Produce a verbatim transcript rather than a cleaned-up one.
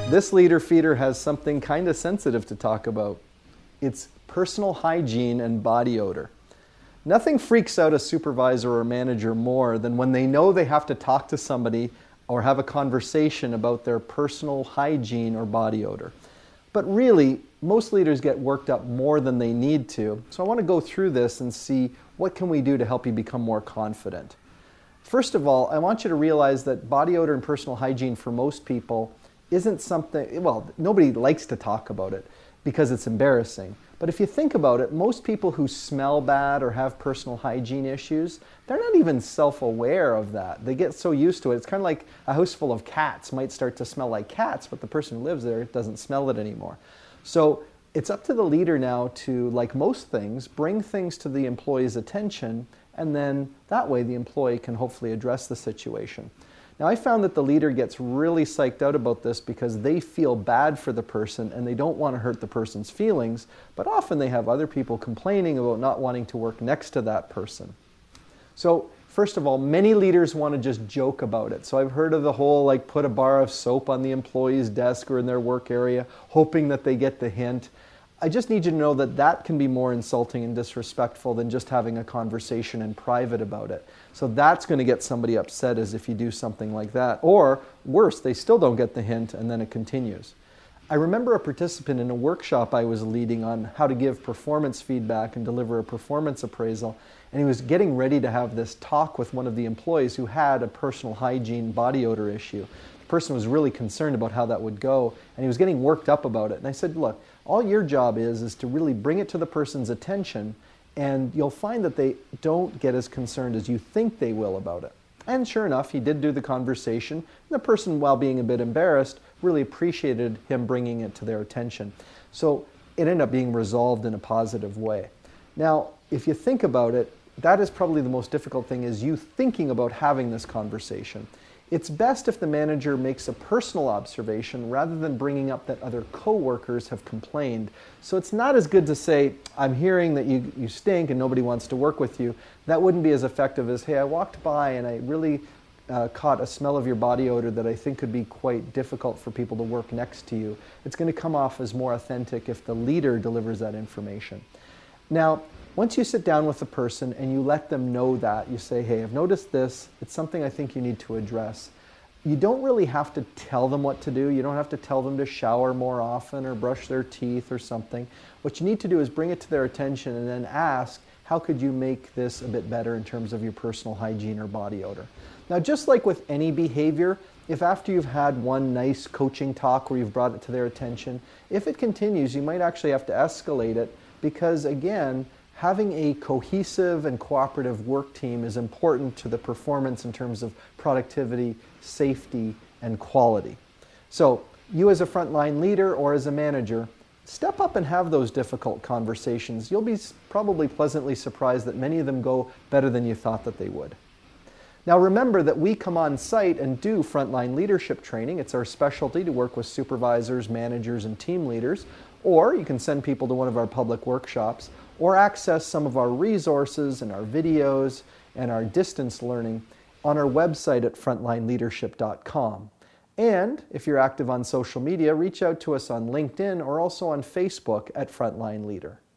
This leader feeder has something kind of sensitive to talk about. It's personal hygiene and body odor. Nothing freaks out a supervisor or manager more than when they know they have to talk to somebody or have a conversation about their personal hygiene or body odor. But really, most leaders get worked up more than they need to. So I want to go through this and see what can we do to help you become more confident. First of all, I want you to realize that body odor and personal hygiene for most people isn't something, well, nobody likes to talk about it because it's embarrassing. But if you think about it, most people who smell bad or have personal hygiene issues, they're not even self-aware of that. They get so used to it. It's kind of like a house full of cats might start to smell like cats, but the person who lives there doesn't smell it anymore. So it's up to the leader now to, like most things, bring things to the employee's attention, and then that way the employee can hopefully address the situation. Now, I found that the leader gets really psyched out about this because they feel bad for the person and they don't want to hurt the person's feelings, but often they have other people complaining about not wanting to work next to that person. So, first of all, many leaders want to just joke about it. So I've heard of the whole, like, put a bar of soap on the employee's desk or in their work area, hoping that they get the hint. I just need you to know that that can be more insulting and disrespectful than just having a conversation in private about it. So that's going to get somebody upset as if you do something like that. Or worse, they still don't get the hint and then it continues. I remember a participant in a workshop I was leading on how to give performance feedback and deliver a performance appraisal, and he was getting ready to have this talk with one of the employees who had a personal hygiene body odor issue. The person was really concerned about how that would go, and he was getting worked up about it. And I said, look, all your job is is to really bring it to the person's attention, and you'll find that they don't get as concerned as you think they will about it. And sure enough, he did do the conversation, and the person, while being a bit embarrassed, really appreciated him bringing it to their attention. So it ended up being resolved in a positive way. Now, if you think about it, that is probably the most difficult thing, is you thinking about having this conversation. It's best if the manager makes a personal observation rather than bringing up that other coworkers have complained. So it's not as good to say, I'm hearing that you, you stink and nobody wants to work with you. That wouldn't be as effective as, hey, I walked by and I really uh, caught a smell of your body odor that I think could be quite difficult for people to work next to you. It's going to come off as more authentic if the leader delivers that information. Now, once you sit down with the person and you let them know that, you say, hey, I've noticed this, it's something I think you need to address. You don't really have to tell them what to do. You don't have to tell them to shower more often or brush their teeth or something. What you need to do is bring it to their attention and then ask, how could you make this a bit better in terms of your personal hygiene or body odor? Now, just like with any behavior, if after you've had one nice coaching talk where you've brought it to their attention, if it continues, you might actually have to escalate it because, again, having a cohesive and cooperative work team is important to the performance in terms of productivity, safety, and quality. So you as a frontline leader or as a manager, step up and have those difficult conversations. You'll be probably pleasantly surprised that many of them go better than you thought that they would. Now remember that we come on site and do frontline leadership training. It's our specialty to work with supervisors, managers, and team leaders. Or you can send people to one of our public workshops, or access some of our resources and our videos and our distance learning on our website at frontline leadership dot com. And if you're active on social media, reach out to us on LinkedIn or also on Facebook at Frontline Leader.